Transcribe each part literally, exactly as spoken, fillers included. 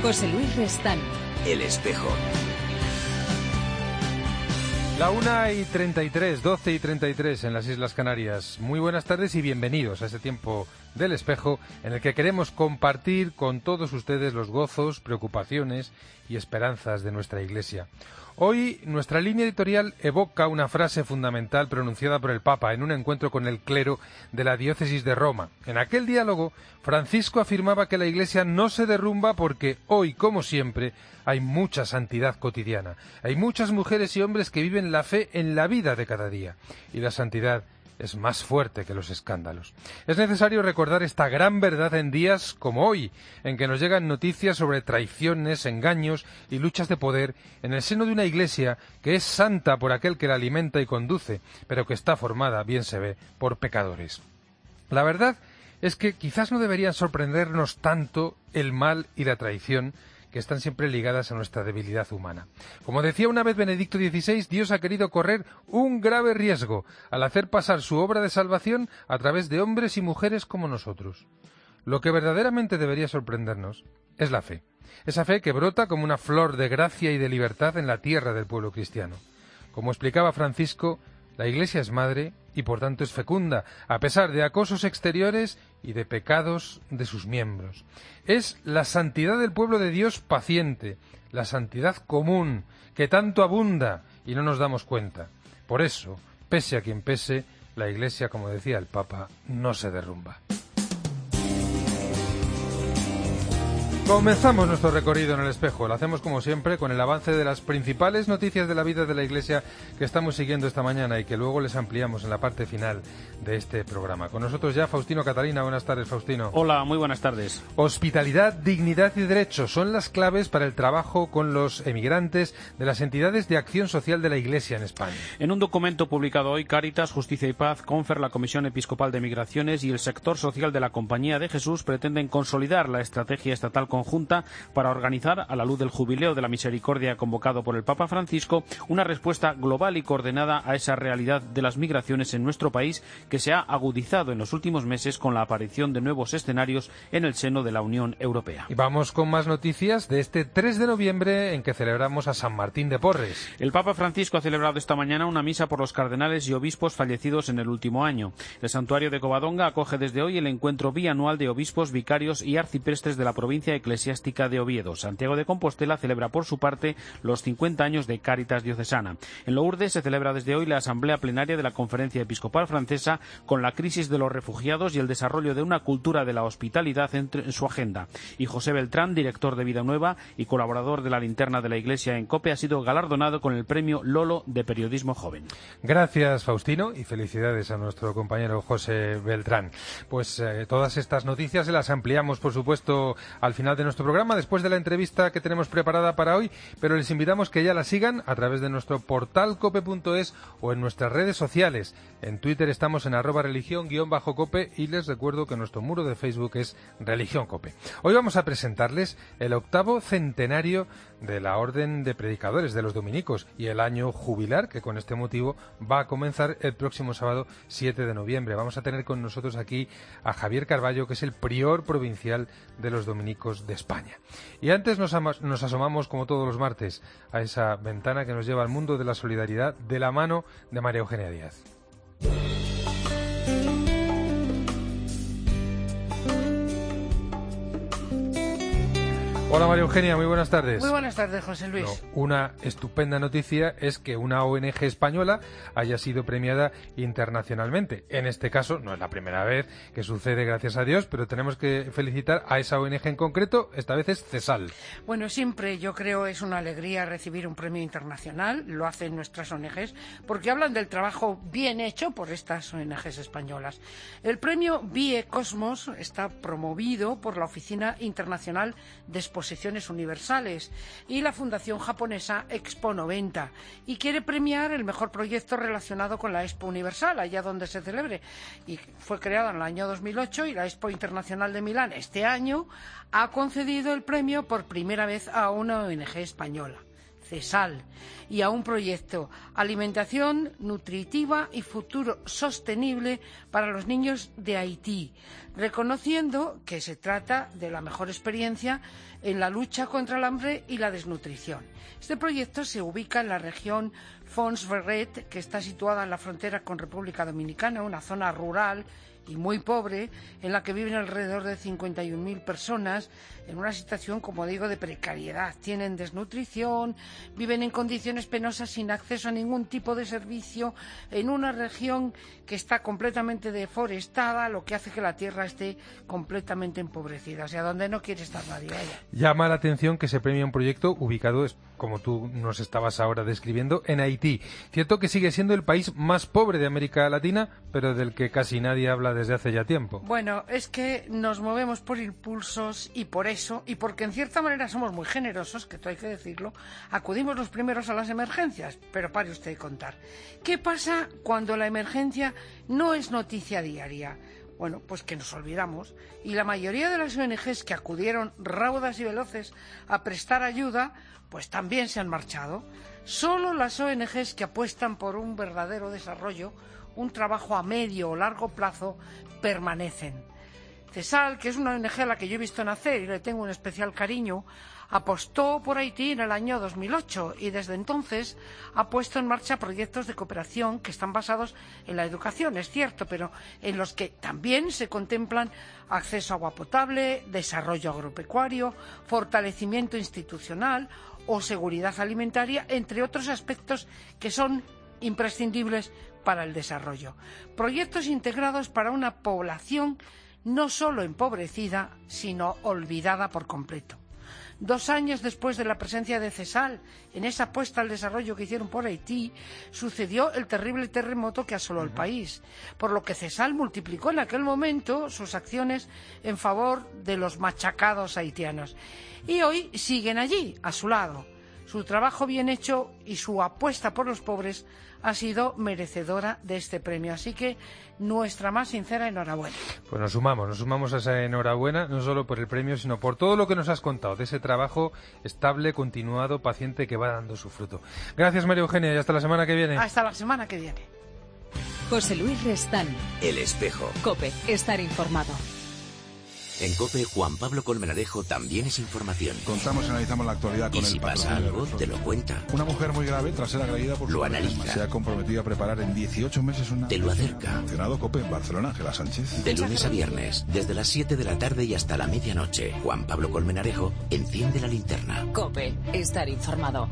José Luis Restán. El Espejo. La una y treinta y tres, doce y treinta y tres en las Islas Canarias. Muy buenas tardes y bienvenidos a este tiempo del Espejo en el que queremos compartir con todos ustedes los gozos, preocupaciones y esperanzas de nuestra Iglesia. Hoy nuestra línea editorial evoca una frase fundamental pronunciada por el Papa en un encuentro con el clero de la diócesis de Roma. En aquel diálogo, Francisco afirmaba que la Iglesia no se derrumba porque hoy, como siempre, hay mucha santidad cotidiana. Hay muchas mujeres y hombres que viven la fe en la vida de cada día. Y la santidad es más fuerte que los escándalos. Es necesario recordar esta gran verdad en días como hoy, en que nos llegan noticias sobre traiciones, engaños y luchas de poder en el seno de una Iglesia que es santa por aquel que la alimenta y conduce, pero que está formada, bien se ve, por pecadores. La verdad es que quizás no deberían sorprendernos tanto el mal y la traición, que están siempre ligadas a nuestra debilidad humana. Como decía una vez Benedicto dieciséis, Dios ha querido correr un grave riesgo al hacer pasar su obra de salvación a través de hombres y mujeres como nosotros. Lo que verdaderamente debería sorprendernos es la fe. Esa fe que brota como una flor de gracia y de libertad en la tierra del pueblo cristiano. Como explicaba Francisco, la Iglesia es madre y por tanto es fecunda, a pesar de acosos exteriores y de pecados de sus miembros. Es la santidad del pueblo de Dios paciente, la santidad común, que tanto abunda y no nos damos cuenta. Por eso, pese a quien pese, la Iglesia, como decía el Papa, no se derrumba. Comenzamos nuestro recorrido en el Espejo. Lo hacemos como siempre con el avance de las principales noticias de la vida de la Iglesia que estamos siguiendo esta mañana y que luego les ampliamos en la parte final de este programa. Con nosotros ya Faustino Catalina. Buenas tardes, Faustino. Hola, muy buenas tardes. Hospitalidad, dignidad y derechos son las claves para el trabajo con los emigrantes de las entidades de acción social de la Iglesia en España. En un documento publicado hoy, Cáritas, Justicia y Paz, Confer, la Comisión Episcopal de Migraciones y el sector social de la Compañía de Jesús pretenden consolidar la estrategia estatal conjunta para organizar, a la luz del Jubileo de la Misericordia convocado por el Papa Francisco, una respuesta global y coordinada a esa realidad de las migraciones en nuestro país que se ha agudizado en los últimos meses con la aparición de nuevos escenarios en el seno de la Unión Europea. Y vamos con más noticias de este tres de noviembre en que celebramos a San Martín de Porres. El Papa Francisco ha celebrado esta mañana una misa por los cardenales y obispos fallecidos en el último año. El santuario de Covadonga acoge desde hoy el encuentro bianual de obispos, vicarios y arciprestes de la provincia eclesiástica de Oviedo. Santiago de Compostela celebra por su parte los cincuenta años de Cáritas diocesana. En Lourdes se celebra desde hoy la asamblea plenaria de la Conferencia Episcopal Francesa con la crisis de los refugiados y el desarrollo de una cultura de la hospitalidad en su agenda. Y José Beltrán, director de Vida Nueva y colaborador de la Linterna de la Iglesia en COPE, ha sido galardonado con el premio Lolo de Periodismo Joven. Gracias, Faustino, y felicidades a nuestro compañero José Beltrán. Pues eh, todas estas noticias se las ampliamos, por supuesto, al final de nuestro programa, después de la entrevista que tenemos preparada para hoy, pero les invitamos que ya la sigan a través de nuestro portal cope punto es o en nuestras redes sociales. En Twitter estamos en arroba religión guión bajo cope y les recuerdo que nuestro muro de Facebook es Religión Cope. Hoy vamos a presentarles el octavo centenario de la Orden de Predicadores de los Dominicos y el año jubilar, que con este motivo va a comenzar el próximo sábado siete de noviembre. Vamos a tener con nosotros aquí a Javier Carballo, que es el prior provincial de los Dominicos de España. Y antes nos, nos asomamos, como todos los martes, a esa ventana que nos lleva al mundo de la solidaridad de la mano de María Eugenia Díaz. Hola María Eugenia, muy buenas tardes. Muy buenas tardes, José Luis. No, una estupenda noticia es que una O N G española haya sido premiada internacionalmente. En este caso, no es la primera vez que sucede, gracias a Dios, pero tenemos que felicitar a esa O N G en concreto, esta vez es CESAL. Bueno, siempre yo creo es una alegría recibir un premio internacional, lo hacen nuestras O N Ges, porque hablan del trabajo bien hecho por estas O N Ges españolas. El premio Vie Cosmos está promovido por la Oficina Internacional de Exposiciones Universales y la Fundación Japonesa Expo noventa, y quiere premiar el mejor proyecto relacionado con la Expo Universal, allá donde se celebre, y fue creada en el año dos mil ocho, y la Expo Internacional de Milán este año ha concedido el premio por primera vez a una O N G española, CESAL, y a un proyecto Alimentación Nutritiva y Futuro Sostenible para los Niños de Haití, reconociendo que se trata de la mejor experiencia en la lucha contra el hambre y la desnutrición. Este proyecto se ubica en la región Fons Verret, que está situada en la frontera con República Dominicana, una zona rural y muy pobre, en la que viven alrededor de cincuenta y un mil personas en una situación, como digo, de precariedad. Tienen desnutrición, viven en condiciones penosas sin acceso a ningún tipo de servicio, en una región que está completamente deforestada, lo que hace que la tierra esté completamente empobrecida, o sea, donde no quiere estar nadie. Vaya. Llama la atención que se premia un proyecto ubicado, como tú nos estabas ahora describiendo, en Haití. Cierto que sigue siendo el país más pobre de América Latina, pero del que casi nadie habla desde hace ya tiempo. Bueno, es que nos movemos por impulsos y por eso, y porque en cierta manera somos muy generosos, que esto hay que decirlo, acudimos los primeros a las emergencias, pero pare usted de contar. ¿Qué pasa cuando la emergencia no es noticia diaria? Bueno, pues que nos olvidamos, y la mayoría de las O N Ges que acudieron raudas y veloces a prestar ayuda, pues también se han marchado. Solo las O N Ges que apuestan por un verdadero desarrollo, un trabajo a medio o largo plazo, permanecen. CESAL, que es una O N Ge a la que yo he visto nacer y le tengo un especial cariño, apostó por Haití en el año dos mil ocho y desde entonces ha puesto en marcha proyectos de cooperación que están basados en la educación, es cierto, pero en los que también se contemplan acceso a agua potable, desarrollo agropecuario, fortalecimiento institucional o seguridad alimentaria, entre otros aspectos que son imprescindibles para el desarrollo. Proyectos integrados para una población no solo empobrecida, sino olvidada por completo. Dos años después de la presencia de CESAL en esa apuesta al desarrollo que hicieron por Haití, sucedió el terrible terremoto que asoló el país, por lo que CESAL multiplicó en aquel momento sus acciones en favor de los machacados haitianos. Y hoy siguen allí, a su lado. Su trabajo bien hecho y su apuesta por los pobres ha sido merecedora de este premio. Así que nuestra más sincera enhorabuena. Pues nos sumamos, nos sumamos a esa enhorabuena, no solo por el premio, sino por todo lo que nos has contado, de ese trabajo estable, continuado, paciente, que va dando su fruto. Gracias, María Eugenia, y hasta la semana que viene. Hasta la semana que viene. José Luis Restán. El Espejo. COPE. Estar informado. En COPE, Juan Pablo Colmenarejo también es información. Contamos y analizamos la actualidad con y el si pasa algo, te lo cuenta. Una mujer muy grave, tras ser agredida por lo su analiza. pareja, se ha comprometido a preparar en dieciocho meses una... Te lo acerca. Funcionado COPE en Barcelona, Ángela Sánchez. De lunes a viernes, desde las siete de la tarde y hasta la medianoche, Juan Pablo Colmenarejo enciende la linterna. COPE. Estar informado.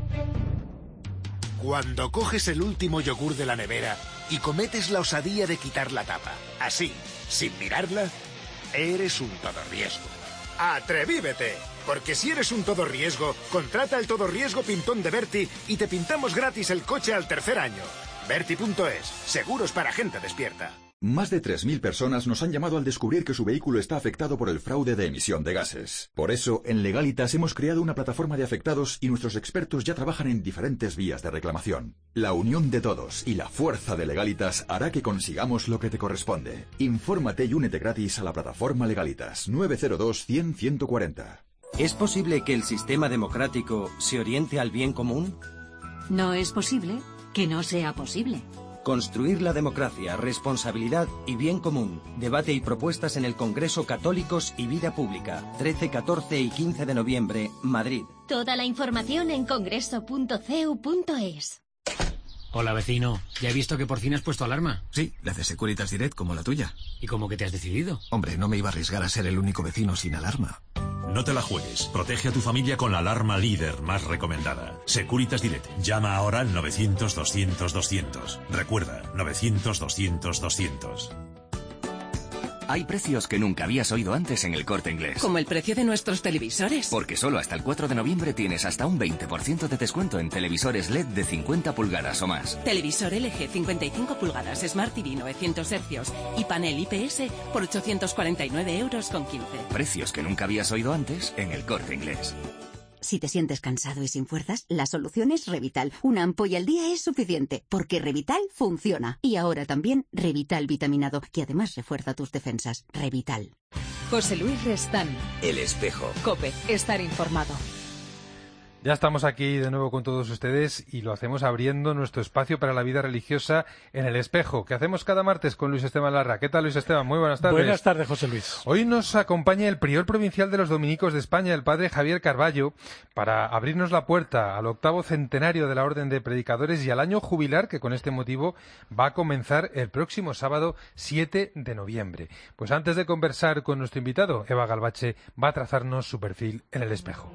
Cuando coges el último yogur de la nevera y cometes la osadía de quitar la tapa, así, sin mirarla, eres un todorriesgo. ¡Atrevívete! Porque si eres un todo riesgo, contrata el todo riesgo Pintón de Berti y te pintamos gratis el coche al tercer año. Berti punto es. Seguros para gente despierta. Más de tres mil personas nos han llamado al descubrir que su vehículo está afectado por el fraude de emisión de gases. Por eso, en Legalitas hemos creado una plataforma de afectados y nuestros expertos ya trabajan en diferentes vías de reclamación. La unión de todos y la fuerza de Legalitas hará que consigamos lo que te corresponde. Infórmate y únete gratis a la plataforma Legalitas nueve cero dos, cien, ciento cuarenta. ¿Es posible que el sistema democrático se oriente al bien común? No es posible que no sea posible. Construir la democracia, responsabilidad y bien común. Debate y propuestas en el Congreso Católicos y Vida Pública. trece, catorce y quince de noviembre, Madrid. Toda la información en congreso punto c u punto es. Hola, vecino. Ya he visto que por fin has puesto alarma. Sí, la de Securitas Direct, como la tuya. ¿Y cómo que te has decidido? Hombre, no me iba a arriesgar a ser el único vecino sin alarma. No te la juegues. Protege a tu familia con la alarma líder más recomendada. Securitas Direct. Llama ahora al novecientos, doscientos, doscientos. Recuerda, novecientos, doscientos, doscientos. Hay precios que nunca habías oído antes en El Corte Inglés. Como el precio de nuestros televisores. Porque solo hasta el cuatro de noviembre tienes hasta un veinte por ciento de descuento en televisores L E D de cincuenta pulgadas o más. Televisor L G cincuenta y cinco pulgadas, Smart T V novecientos hercios y panel I P S por ochocientos cuarenta y nueve euros con quince. Precios que nunca habías oído antes en El Corte Inglés. Si te sientes cansado y sin fuerzas, la solución es Revital. Una ampolla al día es suficiente, porque Revital funciona. Y ahora también Revital vitaminado, que además refuerza tus defensas. Revital. José Luis Restán. El Espejo. COPE. Estar informado. Ya estamos aquí de nuevo con todos ustedes y lo hacemos abriendo nuestro espacio para la vida religiosa en El Espejo, que hacemos cada martes con Luis Esteban Larra. ¿Qué tal, Luis Esteban? Muy buenas tardes. Buenas tardes, José Luis. Hoy nos acompaña el prior provincial de los dominicos de España, el padre Javier Carballo, para abrirnos la puerta al octavo centenario de la Orden de Predicadores y al año jubilar que con este motivo va a comenzar el próximo sábado siete de noviembre. Pues antes de conversar con nuestro invitado, Eva Galvache va a trazarnos su perfil en El Espejo.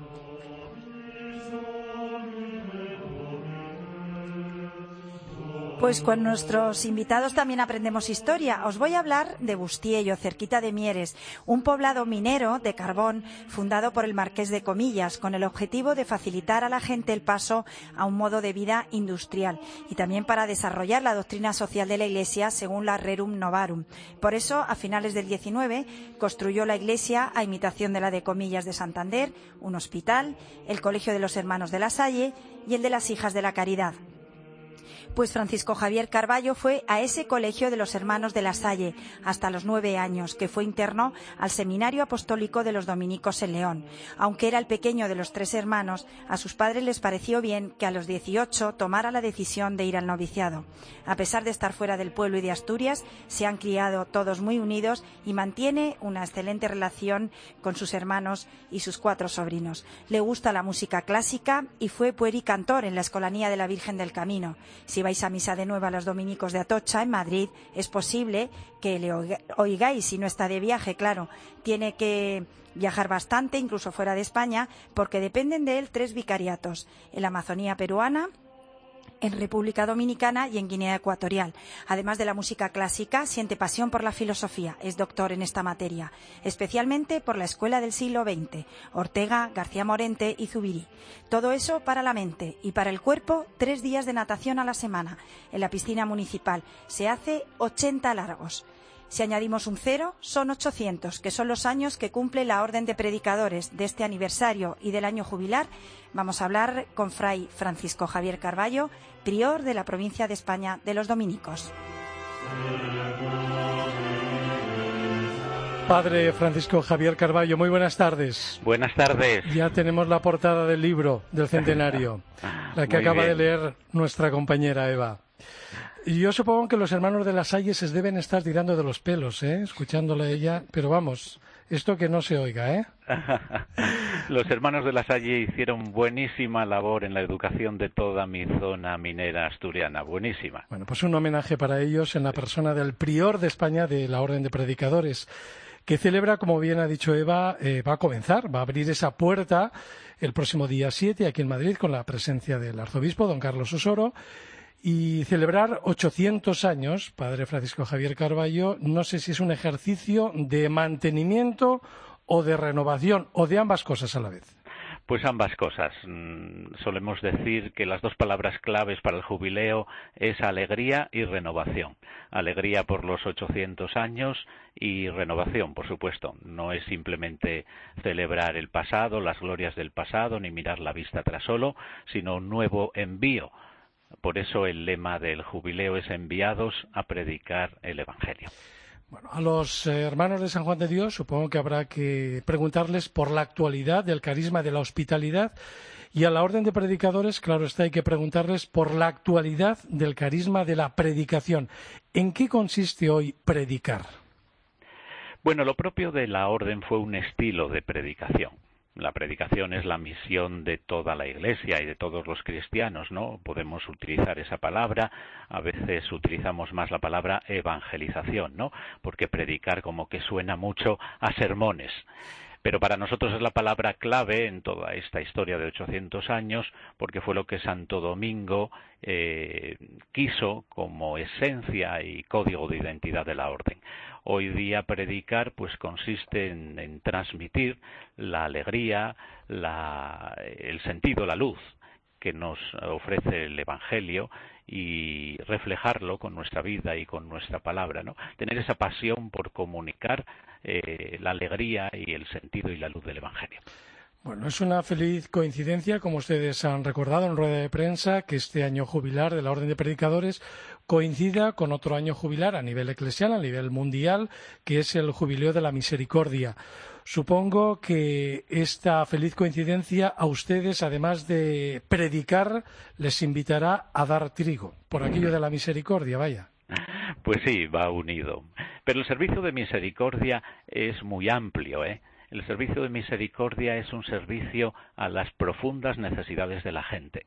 Pues con nuestros invitados también aprendemos historia. Os voy a hablar de Bustiello, cerquita de Mieres, un poblado minero de carbón fundado por el Marqués de Comillas, con el objetivo de facilitar a la gente el paso a un modo de vida industrial y también para desarrollar la doctrina social de la Iglesia según la Rerum Novarum. Por eso, a finales del diecinueve, construyó la iglesia a imitación de la de Comillas de Santander, un hospital, el Colegio de los Hermanos de la Salle y el de las Hijas de la Caridad. Pues Francisco Javier Carballo fue a ese colegio de los Hermanos de la Salle hasta los nueve años, que fue interno al Seminario Apostólico de los Dominicos en León. Aunque era el pequeño de los tres hermanos, a sus padres les pareció bien que a los dieciocho tomara la decisión de ir al noviciado. A pesar de estar fuera del pueblo y de Asturias, se han criado todos muy unidos y mantiene una excelente relación con sus hermanos y sus cuatro sobrinos. Le gusta la música clásica y fue puericantor en la Escolanía de la Virgen del Camino. Si vais a misa de nuevo a los dominicos de Atocha, en Madrid, es posible que le oigáis, si no está de viaje, claro. Tiene que viajar bastante, incluso fuera de España, porque dependen de él tres vicariatos, en la Amazonía peruana, en República Dominicana y en Guinea Ecuatorial. Además de la música clásica, siente pasión por la filosofía. Es doctor en esta materia, especialmente por la escuela del siglo veinte, Ortega, García Morente y Zubiri. Todo eso para la mente y para el cuerpo, tres días de natación a la semana en la piscina municipal. Se hace ochenta largos. Si añadimos un cero, son ochocientos, que son los años que cumple la Orden de Predicadores de este aniversario y del año jubilar. Vamos a hablar con Fray Francisco Javier Carballo, prior de la provincia de España de los Dominicos. Padre Francisco Javier Carballo, muy buenas tardes. Buenas tardes. Ya tenemos la portada del libro del centenario, la que acaba bien. de leer nuestra compañera Eva. Y yo supongo que los hermanos de la Salle se deben estar tirando de los pelos, ¿eh? Escuchándole a ella, pero vamos, esto que no se oiga, ¿eh? Los hermanos de la Salle hicieron buenísima labor en la educación de toda mi zona minera asturiana, buenísima. Bueno, pues un homenaje para ellos en la persona del prior de España de la Orden de Predicadores, que celebra, como bien ha dicho Eva, eh, va a comenzar, va a abrir esa puerta el próximo día siete aquí en Madrid con la presencia del arzobispo, don Carlos Osoro, y celebrar ochocientos años, padre Francisco Javier Carballo, no sé si es un ejercicio de mantenimiento o de renovación, o de ambas cosas a la vez. Pues ambas cosas. Solemos decir que las dos palabras claves para el jubileo es alegría y renovación. Alegría por los ochocientos años y renovación, por supuesto. No es simplemente celebrar el pasado, las glorias del pasado, ni mirar la vista atrás solo, sino un nuevo envío. Por eso el lema del jubileo es enviados a predicar el Evangelio. Bueno, a los eh, hermanos de San Juan de Dios supongo que habrá que preguntarles por la actualidad del carisma de la hospitalidad, y a la Orden de Predicadores, claro está, hay que preguntarles por la actualidad del carisma de la predicación. ¿En qué consiste hoy predicar? Bueno, lo propio de la Orden fue un estilo de predicación. La predicación es la misión de toda la Iglesia y de todos los cristianos, ¿no? Podemos utilizar esa palabra, a veces utilizamos más la palabra evangelización, ¿no? Porque predicar como que suena mucho a sermones. Pero para nosotros es la palabra clave en toda esta historia de ochocientos años, porque fue lo que Santo Domingo eh, quiso como esencia y código de identidad de la Orden. Hoy día predicar pues consiste en, en transmitir la alegría, la, el sentido, la luz que nos ofrece el Evangelio y reflejarlo con nuestra vida y con nuestra palabra, ¿no? Tener esa pasión por comunicar eh, la alegría y el sentido y la luz del Evangelio. Bueno, es una feliz coincidencia, como ustedes han recordado en rueda de prensa, que este año jubilar de la Orden de Predicadores coincida con otro año jubilar a nivel eclesial, a nivel mundial, que es el Jubileo de la Misericordia. Supongo que esta feliz coincidencia a ustedes, además de predicar, les invitará a dar trigo, por aquello de la misericordia, vaya. Pues sí, va unido. Pero el servicio de misericordia es muy amplio, ¿eh? El servicio de misericordia es un servicio a las profundas necesidades de la gente.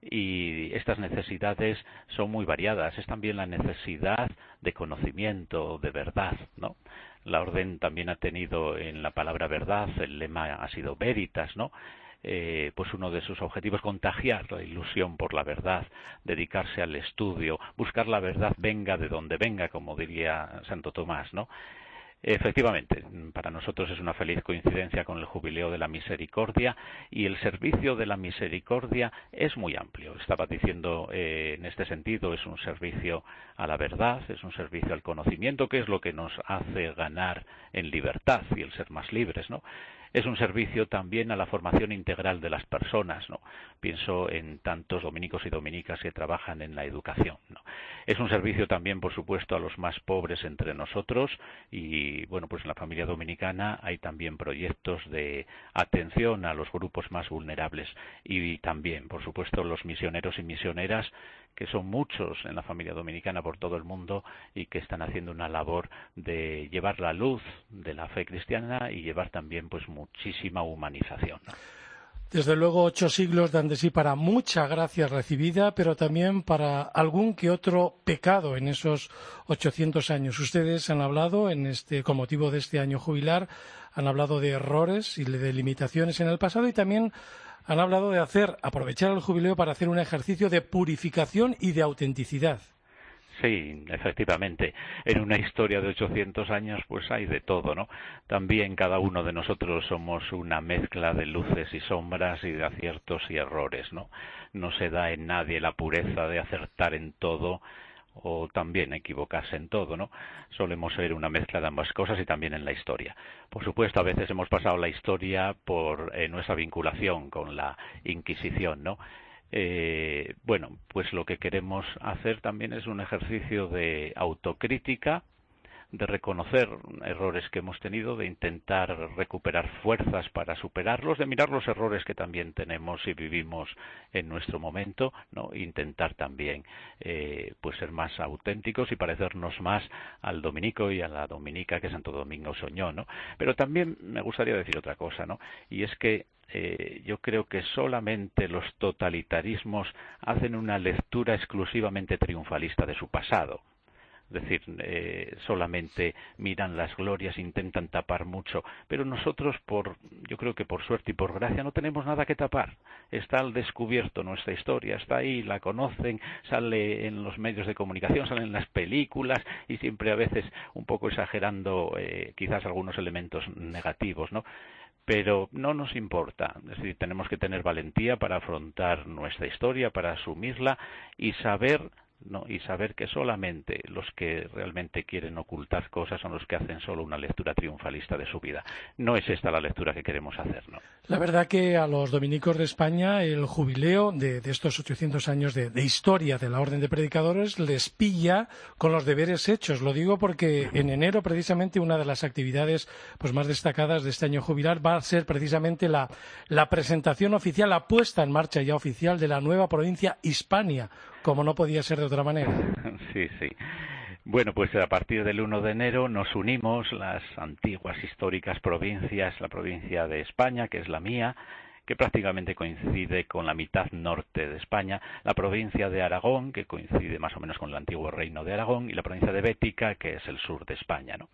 Y estas necesidades son muy variadas. Es también la necesidad de conocimiento, de verdad, ¿no? La Orden también ha tenido en la palabra verdad, el lema ha sido Veritas, ¿no? Eh, pues uno de sus objetivos, contagiar la ilusión por la verdad, dedicarse al estudio, buscar la verdad venga de donde venga, como diría Santo Tomás, ¿no? Efectivamente, para nosotros es una feliz coincidencia con el Jubileo de la Misericordia y el servicio de la misericordia es muy amplio. Estaba diciendo eh, en este sentido, es un servicio a la verdad, es un servicio al conocimiento, que es lo que nos hace ganar en libertad y el ser más libres, ¿no? Es un servicio también a la formación integral de las personas, ¿no? Pienso en tantos dominicos y dominicas que trabajan en la educación, ¿no? Es un servicio también, por supuesto, a los más pobres entre nosotros y, bueno, pues en la familia dominicana hay también proyectos de atención a los grupos más vulnerables y también, por supuesto, los misioneros y misioneras, que son muchos en la familia dominicana por todo el mundo y que están haciendo una labor de llevar la luz de la fe cristiana y llevar también pues muchísima humanización, ¿no? Desde luego, ocho siglos dan de sí para mucha gracia recibida, pero también para algún que otro pecado en esos ochocientos años. Ustedes han hablado, en este, con motivo de este año jubilar, han hablado de errores y de limitaciones en el pasado y también han hablado de hacer, aprovechar el jubileo para hacer un ejercicio de purificación y de autenticidad. Sí, efectivamente. En una historia de ochocientos años pues hay de todo, ¿no? También cada uno de nosotros somos una mezcla de luces y sombras y de aciertos y errores, ¿no? No se da en nadie la pureza de acertar en todo o también equivocarse en todo, ¿no? Solemos ser una mezcla de ambas cosas y también en la historia. Por supuesto, a veces hemos pasado la historia por eh, nuestra vinculación con la Inquisición, ¿no? Eh, bueno, pues lo que queremos hacer también es un ejercicio de autocrítica, de reconocer errores que hemos tenido, de intentar recuperar fuerzas para superarlos, de mirar los errores que también tenemos y vivimos en nuestro momento, ¿no? Intentar también eh, pues ser más auténticos y parecernos más al dominico y a la dominica que Santo Domingo soñó, ¿no? Pero también me gustaría decir otra cosa, ¿no? Y es que Eh, yo creo que solamente los totalitarismos hacen una lectura exclusivamente triunfalista de su pasado. Es decir, eh, solamente miran las glorias, intentan tapar mucho, pero nosotros, por, yo creo que por suerte y por gracia, no tenemos nada que tapar. Está al descubierto nuestra historia, está ahí, la conocen, sale en los medios de comunicación, sale en las películas y siempre a veces un poco exagerando eh, quizás algunos elementos negativos, ¿no? Pero no nos importa, es decir, tenemos que tener valentía para afrontar nuestra historia, para asumirla y saber, ¿no? y saber que solamente los que realmente quieren ocultar cosas son los que hacen solo una lectura triunfalista de su vida. No es esta la lectura que queremos hacer, ¿no? La verdad que a los dominicos de España el jubileo de, de estos ochocientos años de, de historia de la Orden de Predicadores les pilla con los deberes hechos. Lo digo porque en enero precisamente una de las actividades pues más destacadas de este año jubilar va a ser precisamente la, la presentación oficial, la puesta en marcha ya oficial de la nueva provincia Hispania, como no podía ser de otra manera. Sí, sí. Bueno, pues a partir del uno de enero nos unimos las antiguas históricas provincias, la provincia de España, que es la mía, que prácticamente coincide con la mitad norte de España, la provincia de Aragón, que coincide más o menos con el antiguo reino de Aragón, y la provincia de Bética, que es el sur de España, ¿no?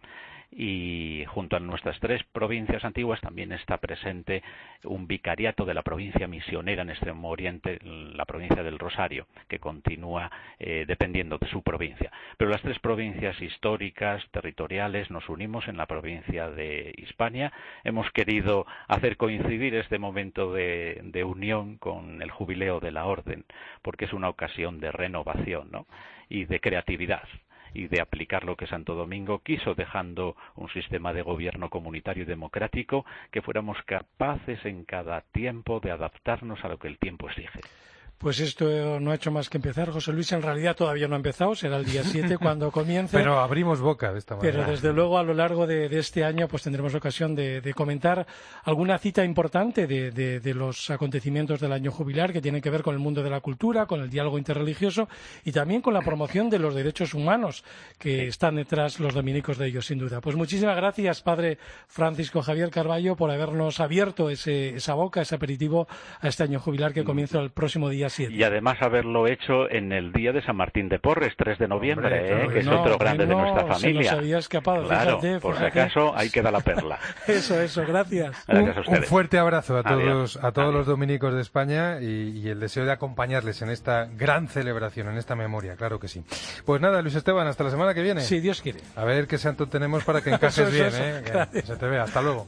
Y junto a nuestras tres provincias antiguas también está presente un vicariato de la provincia misionera en Extremo Oriente, la provincia del Rosario, que continúa eh, dependiendo de su provincia. Pero las tres provincias históricas, territoriales, nos unimos en la provincia de Hispania. Hemos querido hacer coincidir este momento de, de unión con el jubileo de la Orden, porque es una ocasión de renovación, ¿no? y de creatividad. y de aplicar lo que Santo Domingo quiso, dejando un sistema de gobierno comunitario y democrático, que fuéramos capaces en cada tiempo de adaptarnos a lo que el tiempo exige. Pues esto no ha hecho más que empezar, José Luis. En realidad todavía no ha empezado, será el día siete cuando comience. Pero abrimos boca de esta manera. Pero desde luego a lo largo de, de este año pues tendremos ocasión de, de comentar alguna cita importante de, de, de los acontecimientos del año jubilar que tienen que ver con el mundo de la cultura, con el diálogo interreligioso y también con la promoción de los derechos humanos que están detrás los dominicos de ellos, sin duda. Pues muchísimas gracias, padre Francisco Javier Carballo, por habernos abierto ese, esa boca, ese aperitivo a este año jubilar que comienza el próximo día siete. Y además haberlo hecho en el día de San Martín de Porres, tres de noviembre, Hombre, ¿eh? que es no, otro grande no, de nuestra familia. Se nos había escapado, claro, fíjate, por si fíjate. acaso, ahí queda la perla. Eso, eso, gracias. Gracias un, un fuerte abrazo a todos, Adiós. a todos Adiós. los dominicos de España y, y el deseo de acompañarles en esta gran celebración, en esta memoria, claro que sí. Pues nada, Luis Esteban, hasta la semana que viene. Si Dios quiere. A ver qué santo tenemos para que encajes Eso, bien, eso, ¿eh? eso. Que se te vea. Hasta luego.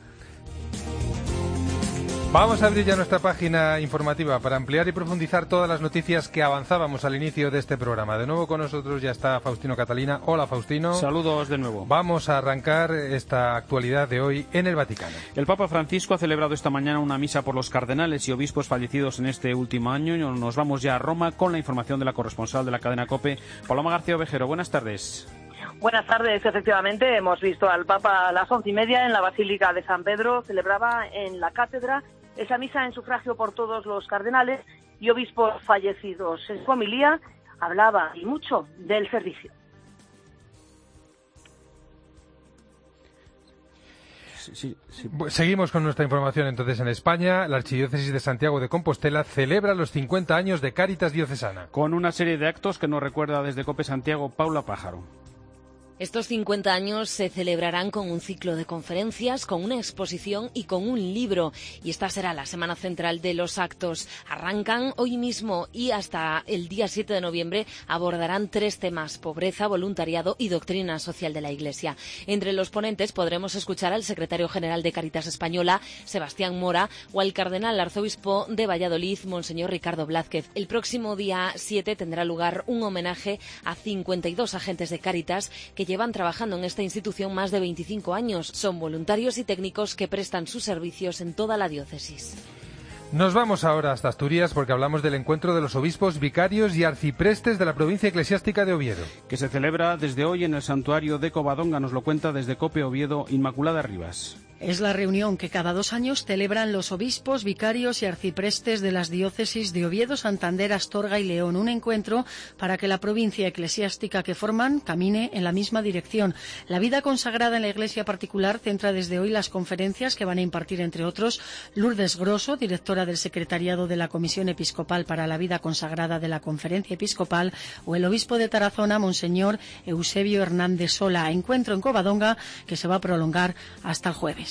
Vamos a abrir ya nuestra página informativa para ampliar y profundizar todas las noticias que avanzábamos al inicio de este programa. De nuevo con nosotros ya está Faustino Catalina. Hola, Faustino. Saludos de nuevo. Vamos a arrancar esta actualidad de hoy en el Vaticano. El Papa Francisco ha celebrado esta mañana una misa por los cardenales y obispos fallecidos en este último año. Nos vamos ya a Roma con la información de la corresponsal de la cadena COPE, Paloma García Ovejero. Buenas tardes. Buenas tardes. Efectivamente, hemos visto al Papa a las once y media en la Basílica de San Pedro. Celebraba en la cátedra esa misa en sufragio por todos los cardenales y obispos fallecidos. En su homilía hablaba y mucho del servicio. Sí, sí. Seguimos con nuestra información entonces en España. La Archidiócesis de Santiago de Compostela celebra los cincuenta años de Cáritas Diocesana. Con una serie de actos que nos recuerda desde COPE Santiago Paula Pájaro. Estos cincuenta años se celebrarán con un ciclo de conferencias, con una exposición y con un libro. Y esta será la semana central de los actos. Arrancan hoy mismo y hasta el día siete de noviembre abordarán tres temas: pobreza, voluntariado y doctrina social de la Iglesia. Entre los ponentes podremos escuchar al secretario general de Cáritas Española, Sebastián Mora, o al cardenal arzobispo de Valladolid, Monseñor Ricardo Blázquez. El próximo día siete tendrá lugar un homenaje a cincuenta y dos agentes de Cáritas que llevan trabajando en esta institución más de veinticinco años. Son voluntarios y técnicos que prestan sus servicios en toda la diócesis. Nos vamos ahora hasta Asturias porque hablamos del encuentro de los obispos, vicarios y arciprestes de la provincia eclesiástica de Oviedo. Que se celebra desde hoy en el santuario de Covadonga, nos lo cuenta desde COPE Oviedo Inmaculada Rivas. Es la reunión que cada dos años celebran los obispos, vicarios y arciprestes de las diócesis de Oviedo, Santander, Astorga y León. Un encuentro para que la provincia eclesiástica que forman camine en la misma dirección. La vida consagrada en la iglesia particular centra desde hoy las conferencias que van a impartir, entre otros, Lourdes Grosso, directora del secretariado de la Comisión Episcopal para la Vida Consagrada de la Conferencia Episcopal, o el obispo de Tarazona, Monseñor Eusebio Hernández Sola. Encuentro en Covadonga que se va a prolongar hasta el jueves.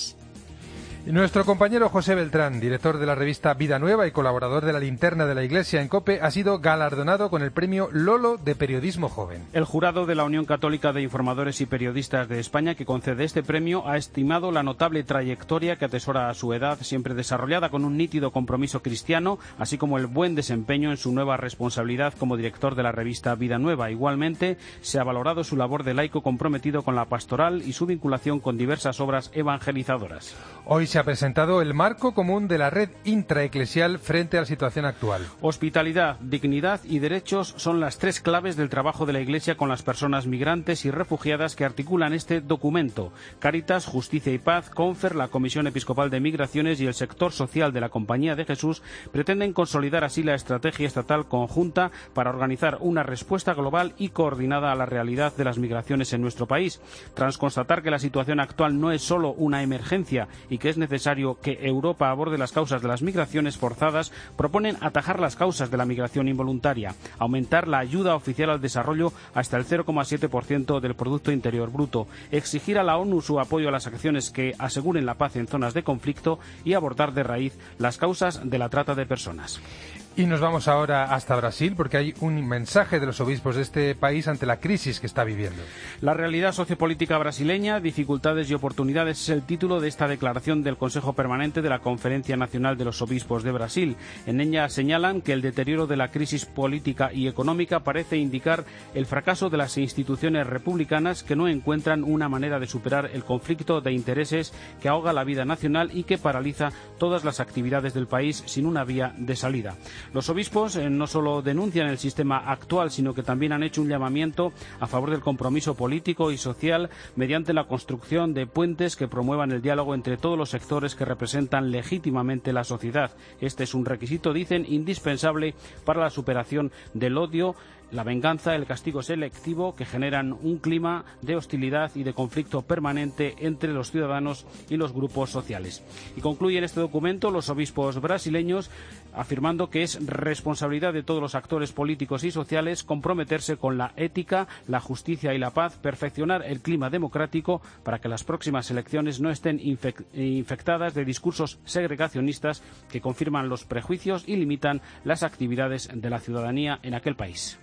Y nuestro compañero José Beltrán, director de la revista Vida Nueva y colaborador de la Linterna de la Iglesia en COPE, ha sido galardonado con el premio Lolo de Periodismo Joven. El jurado de la Unión Católica de Informadores y Periodistas de España, que concede este premio, ha estimado la notable trayectoria que atesora a su edad, siempre desarrollada con un nítido compromiso cristiano, así como el buen desempeño en su nueva responsabilidad como director de la revista Vida Nueva. Igualmente, se ha valorado su labor de laico comprometido con la pastoral y su vinculación con diversas obras evangelizadoras. Hoy se ha presentado el marco común de la red intraeclesial frente a la situación actual. Hospitalidad, dignidad y derechos son las tres claves del trabajo de la Iglesia con las personas migrantes y refugiadas que articulan este documento. Cáritas, Justicia y Paz, Confer, la Comisión Episcopal de Migraciones y el sector social de la Compañía de Jesús pretenden consolidar así la estrategia estatal conjunta para organizar una respuesta global y coordinada a la realidad de las migraciones en nuestro país. Tras constatar que la situación actual no es solo una emergencia y que es necesario que Europa aborde las causas de las migraciones forzadas, proponen atajar las causas de la migración involuntaria, aumentar la ayuda oficial al desarrollo hasta el cero coma siete por ciento del Producto Interior Bruto, exigir a la ONU su apoyo a las acciones que aseguren la paz en zonas de conflicto y abordar de raíz las causas de la trata de personas. Y nos vamos ahora hasta Brasil porque hay un mensaje de los obispos de este país ante la crisis que está viviendo. La realidad sociopolítica brasileña, dificultades y oportunidades es el título de esta declaración del Consejo Permanente de la Conferencia Nacional de los Obispos de Brasil. En ella señalan que el deterioro de la crisis política y económica parece indicar el fracaso de las instituciones republicanas que no encuentran una manera de superar el conflicto de intereses que ahoga la vida nacional y que paraliza todas las actividades del país sin una vía de salida. Los obispos eh, no solo denuncian el sistema actual, sino que también han hecho un llamamiento a favor del compromiso político y social mediante la construcción de puentes que promuevan el diálogo entre todos los sectores que representan legítimamente la sociedad. Este es un requisito, dicen, indispensable para la superación del odio, la venganza, el castigo selectivo que generan un clima de hostilidad y de conflicto permanente entre los ciudadanos y los grupos sociales. Y concluyen este documento los obispos brasileños afirmando que es responsabilidad de todos los actores políticos y sociales comprometerse con la ética, la justicia y la paz, perfeccionar el clima democrático para que las próximas elecciones no estén infec- infectadas de discursos segregacionistas que confirman los prejuicios y limitan las actividades de la ciudadanía en aquel país.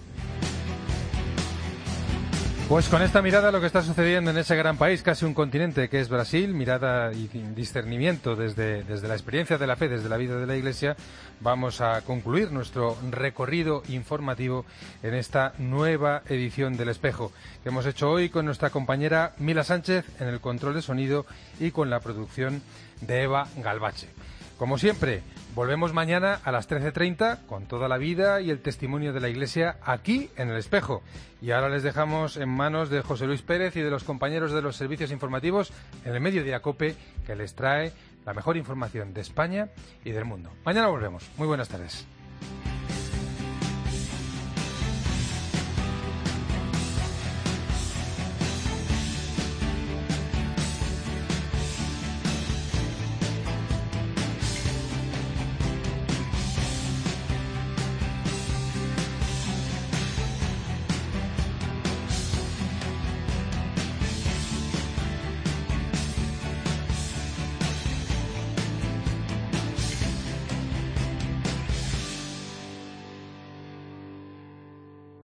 Pues con esta mirada a lo que está sucediendo en ese gran país, casi un continente que es Brasil, mirada y discernimiento desde, desde la experiencia de la fe, desde la vida de la Iglesia, vamos a concluir nuestro recorrido informativo en esta nueva edición del Espejo, que hemos hecho hoy con nuestra compañera Mila Sánchez en el control de sonido y con la producción de Eva Galvache. Como siempre, volvemos mañana a las trece treinta con toda la vida y el testimonio de la Iglesia aquí en El Espejo. Y ahora les dejamos en manos de José Luis Pérez y de los compañeros de los servicios informativos en el Mediodía COPE, que les trae la mejor información de España y del mundo. Mañana volvemos. Muy buenas tardes.